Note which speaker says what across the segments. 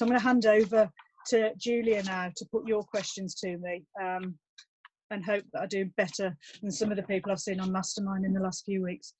Speaker 1: So I'm going to hand over to Julia now to put your questions to me, and hope that I do better than some of the people I've seen on Mastermind in the last few weeks.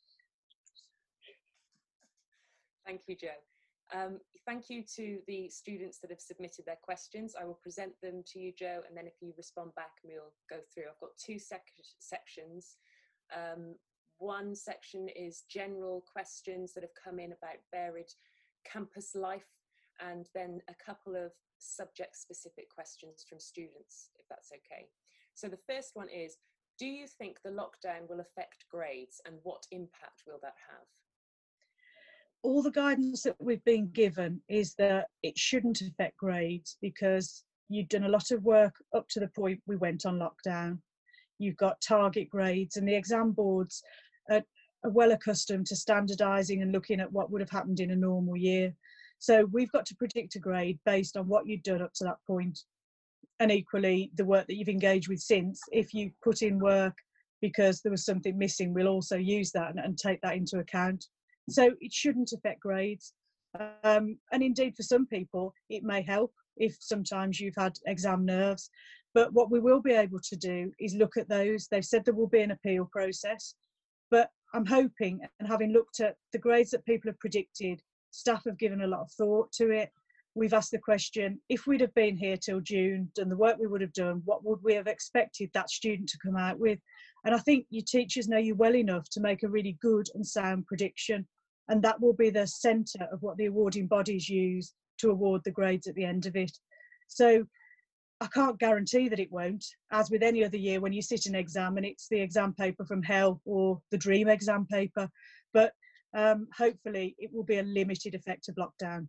Speaker 2: Thank you, Jo. Thank you to the students that have submitted their questions. I will present them to you, Jo, and then if you respond back, we'll go through. I've got two sections. One section is general questions that have come in about varied campus life, and then a couple of subject-specific questions from students, if that's okay. So the first one is, do you think the lockdown will affect grades, and what impact will that have?
Speaker 1: All the guidance that we've been given is that it shouldn't affect grades, because you've done a lot of work up to the point we went on lockdown. You've got target grades, and the exam boards are well accustomed to standardising and looking at what would have happened in a normal year. So we've got to predict a grade based on what you've done up to that point, and equally the work that you've engaged with since. If you put in work because there was something missing, we'll also use that and take that into account. So it shouldn't affect grades. And indeed, for some people, it may help if sometimes you've had exam nerves. But what we will be able to do is look at those. They've said there will be an appeal process. But I'm hoping, and having looked at the grades that people have predicted, staff have given a lot of thought to it. We've asked the question, if we'd have been here till June, done the work we would have done, what would we have expected that student to come out with? And I think your teachers know you well enough to make a really good and sound prediction. And that will be the centre of what the awarding bodies use to award the grades at the end of it. So I can't guarantee that it won't, as with any other year when you sit an exam and it's the exam paper from hell or the dream exam paper. But hopefully it will be a limited effect of lockdown.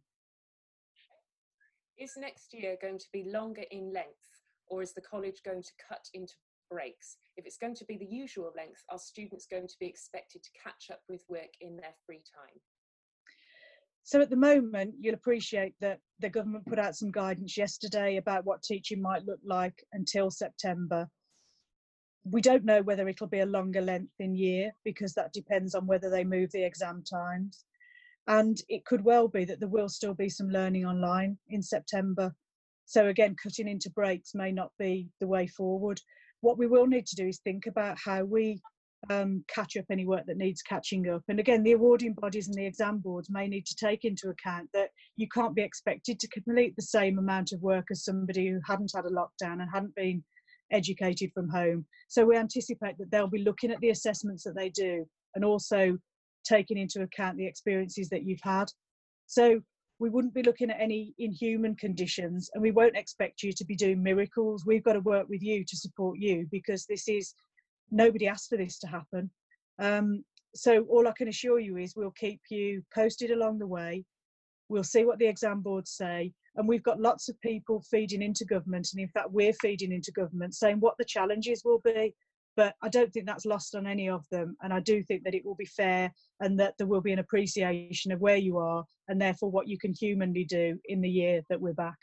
Speaker 2: Is next year going to be longer in length, or is the college going to cut into breaks? If it's going to be the usual length, are students going to be expected to catch up with work in their free time?
Speaker 1: So at the moment, you'll appreciate that the government put out some guidance yesterday about what teaching might look like until September. We don't know whether it'll be a longer length in year, because that depends on whether they move the exam times. And it could well be that there will still be some learning online in September. So again, cutting into breaks may not be the way forward. What we will need to do is think about how we catch up any work that needs catching up. And again, the awarding bodies and the exam boards may need to take into account that you can't be expected to complete the same amount of work as somebody who hadn't had a lockdown and hadn't been educated from home. So we anticipate that they'll be looking at the assessments that they do and also taking into account the experiences that you've had. So we wouldn't be looking at any inhuman conditions, and we won't expect you to be doing miracles. We've got to work with you to support you, because this is, nobody asked for this to happen. So all I can assure you is we'll keep you posted along the way. We'll see what the exam boards say. And we've got lots of people feeding into government. And in fact, we're feeding into government saying what the challenges will be. But I don't think that's lost on any of them. And I do think that it will be fair, and that there will be an appreciation of where you are and therefore what you can humanly do in the year that we're back.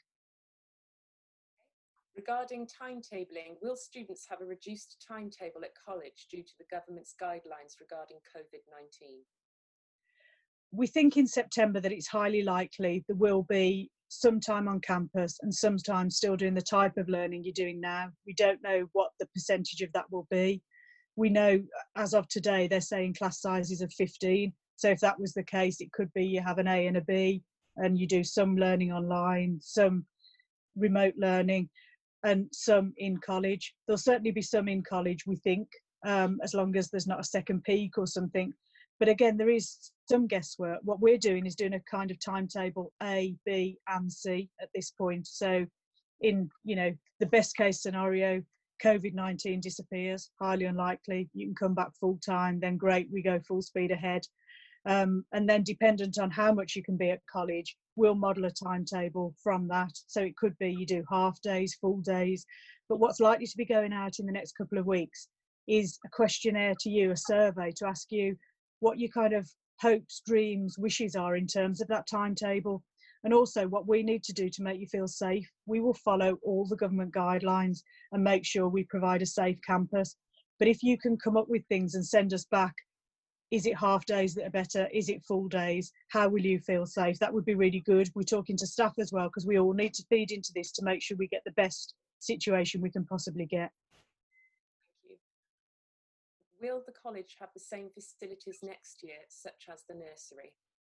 Speaker 2: Regarding timetabling, will students have a reduced timetable at college due to the government's guidelines regarding COVID-19?
Speaker 1: We think in September that it's highly likely there will be some time on campus and sometimes still doing the type of learning you're doing now. We don't know what the percentage of that will be. We know as of today they're saying class sizes of 15. So if that was the case, it could be you have an A and a B and you do some learning online, some remote learning, and some in college. There'll certainly be some in college, we think, as long as there's not a second peak or something. But again, there is some guesswork. What we're doing is doing a kind of timetable A, B and C at this point. So in, the best case scenario, COVID-19 disappears, highly unlikely. You can come back full time, then great, we go full speed ahead. And then dependent on how much you can be at college, we'll model a timetable from that. So it could be you do half days, full days. But what's likely to be going out in the next couple of weeks is a questionnaire to you, a survey to ask you what your kind of hopes, dreams, wishes are in terms of that timetable. And also what we need to do to make you feel safe. We will follow all the government guidelines and make sure we provide a safe campus. But if you can come up with things and send us back Is it half days that are better? Is it full days? How will you feel safe? That would be really good. We're talking to staff as well, because we all need to feed into this to make sure we get the best situation we can possibly get.
Speaker 2: Thank you. Will the college have the same facilities next year, such as the nursery?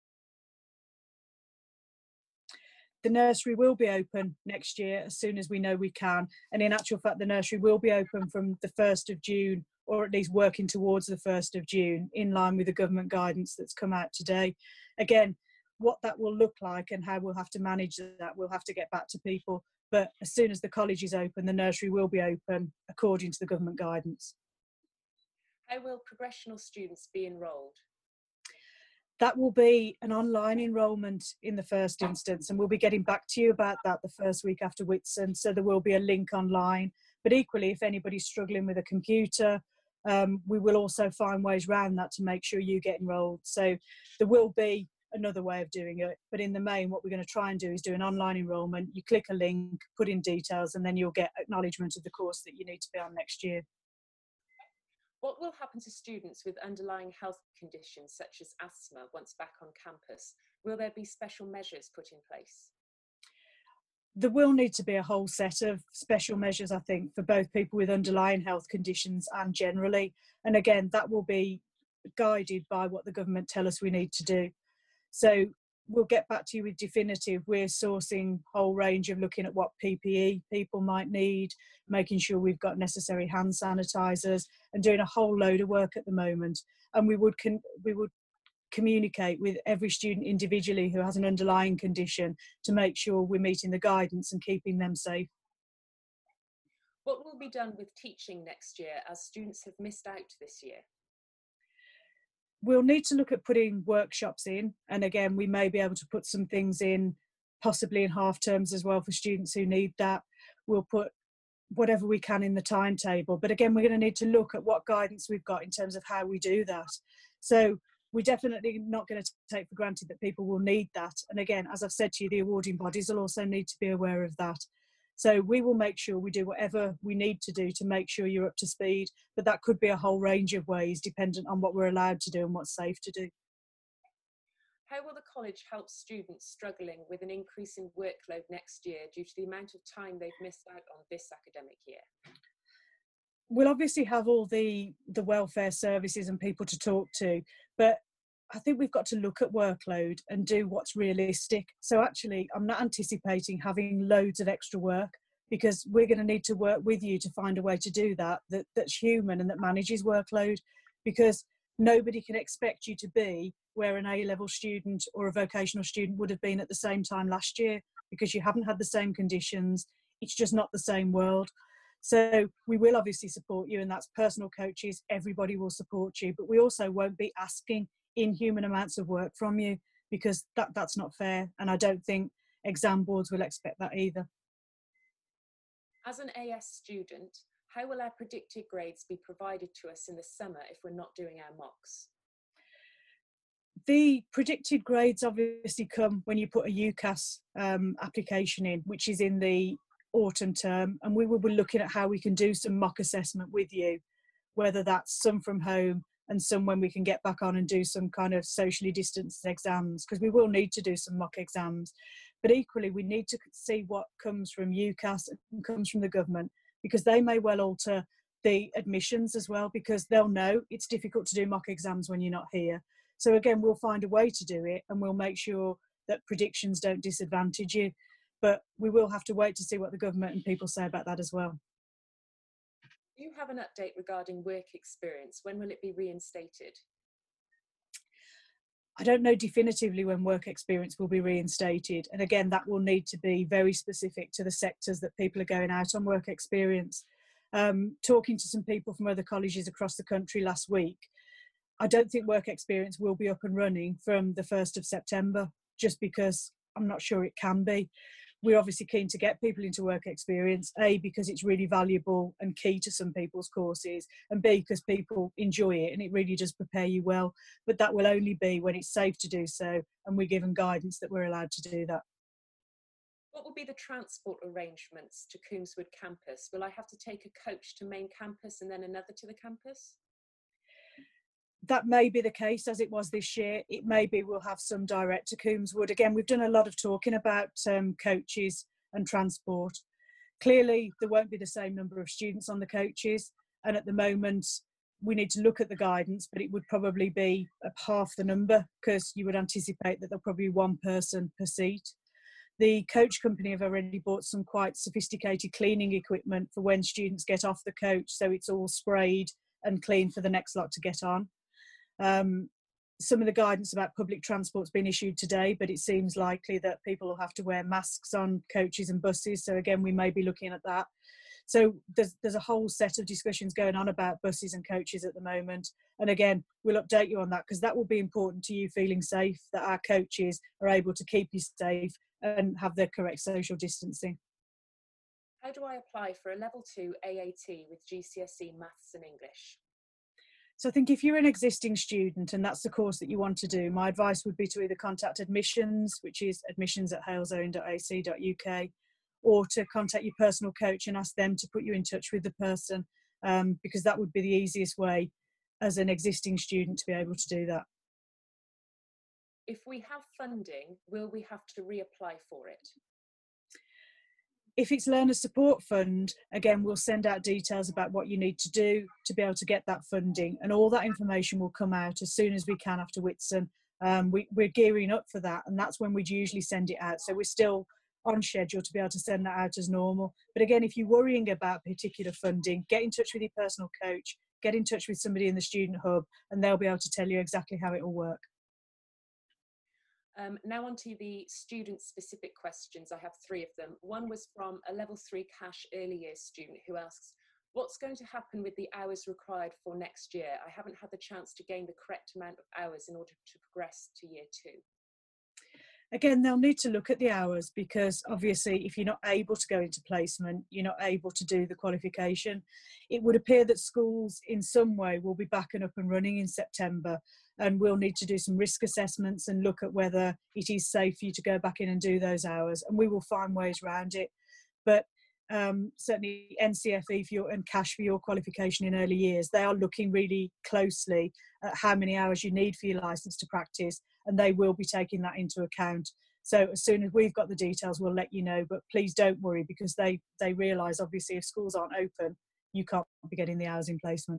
Speaker 1: The nursery will be open next year as soon as we know we can. And in actual fact, the nursery will be open from the 1st of June, or at least working towards the 1st of June, in line with the government guidance that's come out today. Again, what that will look like and how we'll have to manage that, we'll have to get back to people. But as soon as the college is open, the nursery will be open according to the government guidance.
Speaker 2: How will progressional students be enrolled?
Speaker 1: That will be an online enrolment in the first instance, and we'll be getting back to you about that the first week after Whitsun. So there will be a link online, but equally, if anybody's struggling with a computer, we will also find ways around that to make sure you get enrolled. So there will be another way of doing it, but in the main, what we're going to try and do is do an online enrolment. You click a link, put in details, and then you'll get acknowledgement of the course that you need to be on next year.
Speaker 2: What will happen to students with underlying health conditions such as asthma once back on campus? Will there be special measures put in place?
Speaker 1: There will need to be a whole set of special measures, I think, for both people with underlying health conditions and generally. And again, that will be guided by what the government tell us we need to do. So we'll get back to you with definitive. We're sourcing a whole range of looking at what PPE people might need, making sure we've got necessary hand sanitizers, and doing a whole load of work at the moment. And we would communicate with every student individually who has an underlying condition to make sure we're meeting the guidance and keeping them safe.
Speaker 2: What will be done with teaching next year, as students have missed out this year?
Speaker 1: We'll need to look at putting workshops in, and again, we may be able to put some things in, possibly in half terms as well for students who need that. We'll put whatever we can in the timetable, but again, we're going to need to look at what guidance we've got in terms of how we do that. So we're definitely not going to take for granted that people will need that. And again, as I've said to you, the awarding bodies will also need to be aware of that. So we will make sure we do whatever we need to do to make sure you're up to speed, but that could be a whole range of ways dependent on what we're allowed to do and what's safe to do.
Speaker 2: How will the college help students struggling with an increase in workload next year due to the amount of time they've missed out on this academic year?
Speaker 1: We'll obviously have all the welfare services and people to talk to, but I think we've got to look at workload and do what's realistic. So actually, I'm not anticipating having loads of extra work, because we're going to need to work with you to find a way to do that's human and that manages workload, because nobody can expect you to be where an A-level student or a vocational student would have been at the same time last year, because you haven't had the same conditions. It's just not the same world. So we will obviously support you, and that's personal coaches. Everybody will support you, but we also won't be asking inhuman amounts of work from you, because that's not fair. And I don't think exam boards will expect that either.
Speaker 2: As an AS student, how will our predicted grades be provided to us in the summer if we're not doing our mocks?
Speaker 1: The predicted grades obviously come when you put a UCAS application in, which is in the autumn term, and we will be looking at how we can do some mock assessment with you, whether that's some from home and some when we can get back on and do some kind of socially distanced exams, because we will need to do some mock exams. But equally, we need to see what comes from UCAS and comes from the government, because they may well alter the admissions as well, because they'll know it's difficult to do mock exams when you're not here. So again, we'll find a way to do it, and we'll make sure that predictions don't disadvantage you. But we will have to wait to see what the government and people say about that as well.
Speaker 2: Do you have an update regarding work experience? When will it be reinstated?
Speaker 1: I don't know definitively when work experience will be reinstated. And again, that will need to be very specific to the sectors that people are going out on work experience. Talking to some people from other colleges across the country last week, I don't think work experience will be up and running from the 1st of September, just because I'm not sure it can be. We're obviously keen to get people into work experience, A, because it's really valuable and key to some people's courses, and B, because people enjoy it and it really does prepare you well. But that will only be when it's safe to do so, and we're given guidance that we're allowed to do that.
Speaker 2: What will be the transport arrangements to Coombswood campus? Will I have to take a coach to main campus and then another to the campus?
Speaker 1: that may be the case as it was this year. It may be we'll have some direct to Coombswood. Again, we've done a lot of talking about coaches and transport. Clearly, there won't be the same number of students on the coaches. And at the moment, we need to look at the guidance, but it would probably be half the number, because you would anticipate that there'll probably be one person per seat. The coach company have already bought some quite sophisticated cleaning equipment for when students get off the coach, so it's all sprayed and clean for the next lot to get on. Some of the guidance about public transport's been issued today, but it seems likely that people will have to wear masks on coaches and buses. So again, we may be looking at that. So there's a whole set of discussions going on about buses and coaches at the moment. And again, we'll update you on that, because that will be important to you feeling safe, that our coaches are able to keep you safe and have the correct social distancing.
Speaker 2: How do I apply for a level 2 AAT with GCSE Maths and English?
Speaker 1: So I think if you're an existing student and that's the course that you want to do, my advice would be to either contact admissions, which is admissions@halesowen.ac.uk, or to contact your personal coach and ask them to put you in touch with the person, because that would be the easiest way as an existing student to be able to do that.
Speaker 2: If we have funding, will we have to reapply for it?
Speaker 1: If it's Learner Support Fund, again, we'll send out details about what you need to do to be able to get that funding, and all that information will come out as soon as we can after Whitsun. We're gearing up for that, and that's when we'd usually send it out. So we're still on schedule to be able to send that out as normal. But again, if you're worrying about particular funding, get in touch with your personal coach, get in touch with somebody in the Student Hub, and they'll be able to tell you exactly how it will work.
Speaker 2: Now on to the student-specific questions. I have 3 of them. One was from a level 3 cash early years student who asks, what's going to happen with the hours required for next year? I haven't had the chance to gain the correct amount of hours in order to progress to year 2.
Speaker 1: Again, they'll need to look at the hours, because obviously if you're not able to go into placement, you're not able to do the qualification. It would appear that schools in some way will be back and up and running in September, and we'll need to do some risk assessments and look at whether it is safe for you to go back in and do those hours, and we will find ways around it. But certainly NCFE for and cash for your qualification in early years, they are looking really closely at how many hours you need for your licence to practice, and they will be taking that into account. So as soon as we've got the details, we'll let you know, but please don't worry, because they realise obviously if schools aren't open, you can't be getting the hours in placement.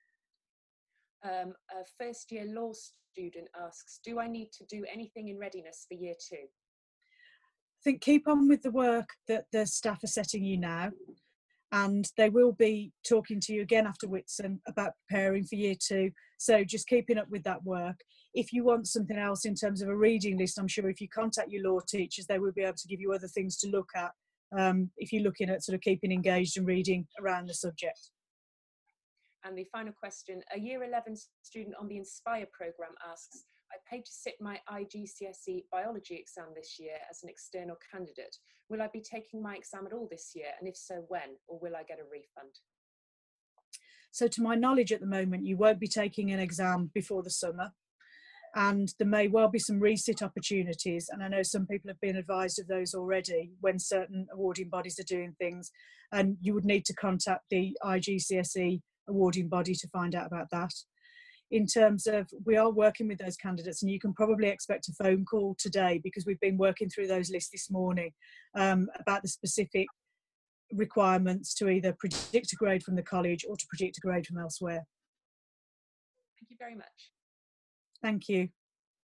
Speaker 2: A first year law student asks, do I need to do anything in readiness for year 2?
Speaker 1: I think keep on with the work that the staff are setting you now, and they will be talking to you again after Whitsun about preparing for year 2. So just keeping up with that work. If you want something else in terms of a reading list, I'm sure if you contact your law teachers, they will be able to give you other things to look at if you're looking at sort of keeping engaged and reading around the subject.
Speaker 2: And the final question, a year 11 student on the Inspire programme asks, I paid to sit my IGCSE biology exam this year as an external candidate. Will I be taking my exam at all this year? And if so, when? Or will I get a refund?
Speaker 1: So to my knowledge at the moment, you won't be taking an exam before the summer. And there may well be some resit opportunities. And I know some people have been advised of those already when certain awarding bodies are doing things. And you would need to contact the IGCSE awarding body to find out about that. In terms of, we are working with those candidates, and you can probably expect a phone call today, because we've been working through those lists this morning about the specific requirements to either predict a grade from the college or to predict a grade from elsewhere.
Speaker 2: Thank you very much.
Speaker 1: Thank you.